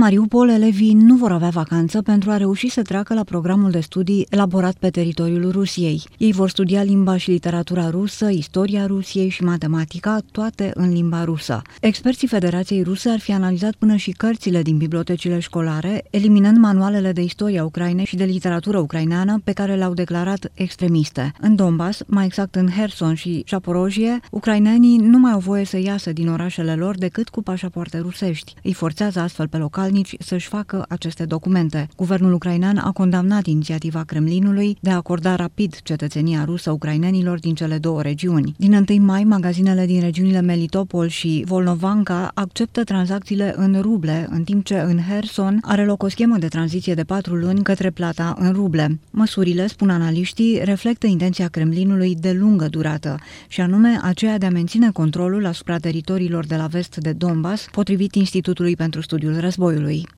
Mariupol, elevii nu vor avea vacanță pentru a reuși să treacă la programul de studii elaborat pe teritoriul Rusiei. Ei vor studia limba și literatura rusă, istoria Rusiei și matematica, toate în limba rusă. Experții Federației Ruse ar fi analizat până și cărțile din bibliotecile școlare, eliminând manualele de istoria Ucrainei și de literatură ucraineană pe care le-au declarat extremiste. În Donbass, mai exact în Herson și Zaporojie, ucrainenii nu mai au voie să iasă din orașele lor decât cu pașapoarte rusești. Îi forțează astfel pe localnici să-și facă aceste documente. Guvernul ucrainean a condamnat inițiativa Kremlinului de a acorda rapid cetățenia rusă ucrainenilor din cele două regiuni. Din 1 mai, magazinele din regiunile Melitopol și Volnovanka acceptă tranzacțiile în ruble, în timp ce în Herson are loc o schemă de tranziție de 4 luni către plata în ruble. Măsurile, spun analiștii, reflectă intenția Kremlinului de lungă durată, și anume aceea de a menține controlul asupra teritoriilor de la vest de Donbass, potrivit Institutului pentru Studiul Războiului.